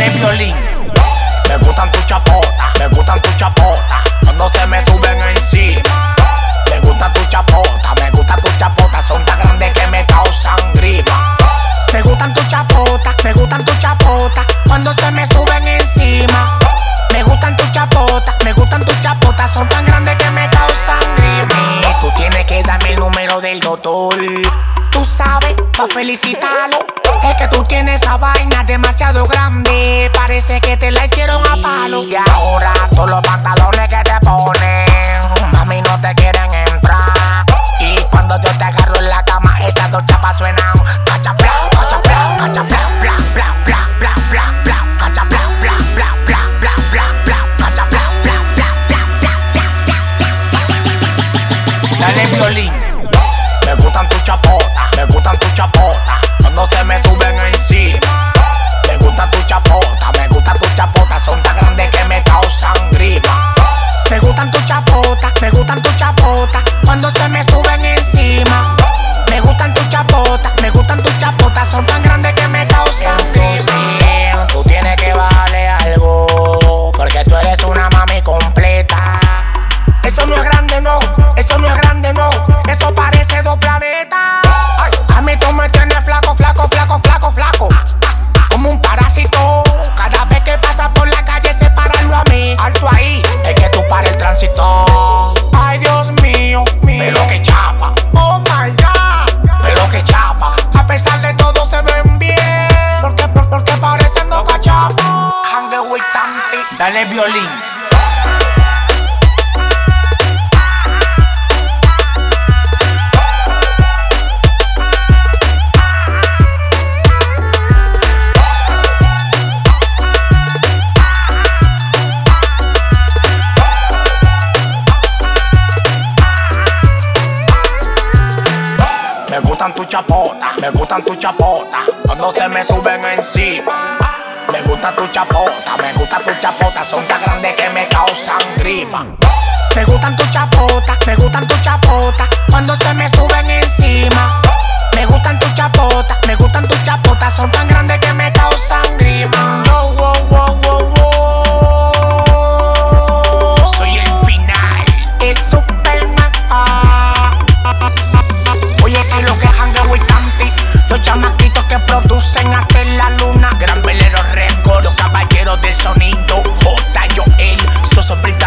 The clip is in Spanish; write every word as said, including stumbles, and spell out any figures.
Dale violín. Me gustan tus chapotas, me gustan tus chapotas, cuando se me suben encima. Me gustan tus chapotas, me gustan tus chapotas, son tan grandes que me causan grima. Me gustan tus chapotas, me gustan tus chapotas, cuando se me suben encima. Me gustan tus chapotas, me gustan tus chapotas, son tan grandes que me causan grima. Y tú tienes que darme el número del doctor, tú sabes, pa' felicitarlo. Es que tú tienes esa vaina demasiado grande, parece que te la hicieron a palo. Y ahora todos los pantalones que te ponen, mami, no te quieren entrar. Y cuando yo te agarro en la cama, esas dos chapas suenan cachapla, cachapla, cachapla, bla, bla, bla, bla, bla, bla, cachapla, bla, bla, bla, bla, bla, bla, cachapla, bla, bla, bla, bla, bla, bla. Dale violín. Me gustan tus chapotas, me gustan tus chapotas, cuando se me suben encima. Me gustan tus chapotas, me gustan tus chapotas, son tan grandes que me causan grima. Me gustan tus chapotas, me gustan tus chapotas, cuando se me suben encima. Me gustan tus chapotas, me gustan tus chapotas, son tan grandes que me causan grima. Tú tienes que bajarle algo, porque tú eres una mami completa. Eso no es grande, no, eso no es grande, no, eso parece dos planetas. Ay, a mí tú me tienes flaco, flaco, flaco, flaco, flaco, como un parásito. Cada vez que pasas por la calle separarlo a mí. Alto ahí, es que tú pares el tránsito. Ay, Dios mío, mío, pero que chapa. Oh my God, pero que chapa. A pesar de todo se ven bien, porque, por, porque parecen dos cachapas. Hang with Tanti. Dale violín. Me gustan tus chapotas, me gustan tus chapotas, cuando se me suben encima. Me gustan tus chapotas, me gustan tus chapotas, son tan grandes que me causan grima. Me gustan tus chapotas, me gustan tus chapotas, cuando se me suben encima. Me gustan tus chapotas, me gustan tus chapotas, son tan grandes que me causan grima. Oh, oh, oh, oh, oh. Soy el final, el Superman. Ah, ah, ah, ah. Oye, es lo que Hang with Tanti, los chamaquitos que producen hasta en la luna. Gran Velero Records, los caballeros del sonido, J. Joel, Soso Brita.